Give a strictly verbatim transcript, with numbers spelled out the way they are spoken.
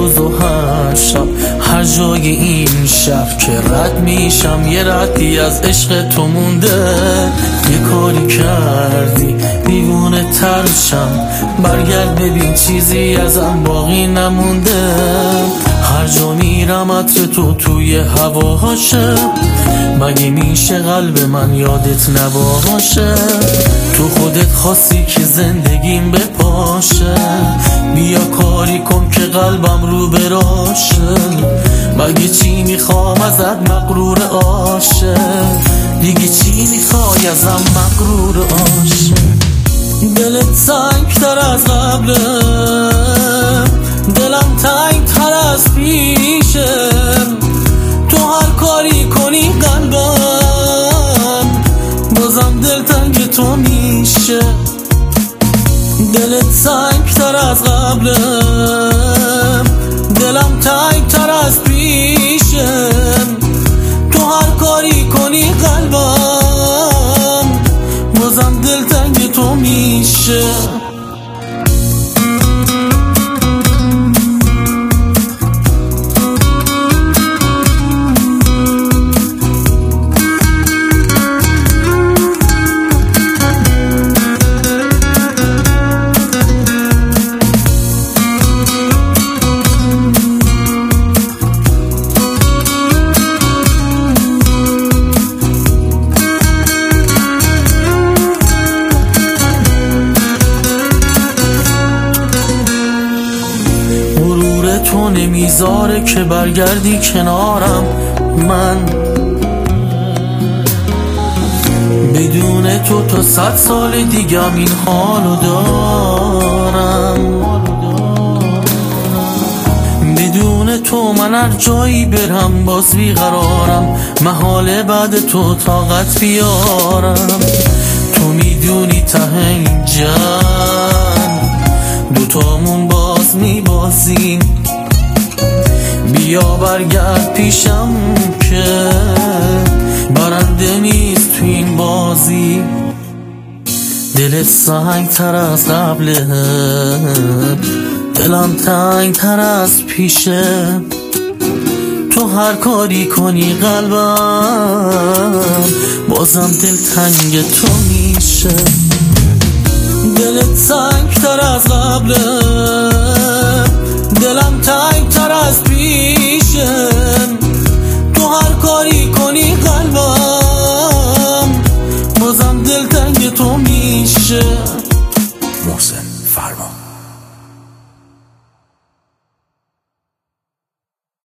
روز و هر شب، هر جای این شهر که رد میشم یه ردی از عشق تو مونده. یه کاری کردی دیوونه ترشم، برگرد ببین چیزی ازم باقی نمونده. هر جا میرم عطر تو توی هواهاشه، مگه میشه قلب من یادت نباشه؟ تو خودت خواستی که زندگیم بپاشه، بیا کاری کن که قلبم رو براشه. مگه چی میخوام ازت مغرور عاشق، دیگه چی میخوای ازم مغرور عاشق؟ دلت سنگ تر از قبله، دلم تنگ تر از پیشه. تو هر کاری کنی قلبم بازم دل تنگ تو میشه. دلت سنگ تر از قبله، دلم تنگ تر از پیشه. تو هر کاری کنی قلبم بازم دل تنگ تو میشه. تو نمیذاره که برگردی کنارم، من بدون تو تا صد سال دیگم این حالو دارم. بدون تو من هر جایی برم باز بیقرارم، محاله بعد تو طاقت بیارم. تو میدونی ته این جنگ دوتامون باز میبازیم، بیا برگرد پیشم که برنده نیست تو این بازی. دلت سنگ تر از قبله، دلم تنگ تر از پیشه. تو هر کاری کنی قلبم بازم دل تنگ تو میشه. دلت سنگ تر از قبله، دلم تنگ تر از پیشه. تو هر کاری کنی قلبم بازم دل تنگ تو میشه. محسن فرمان.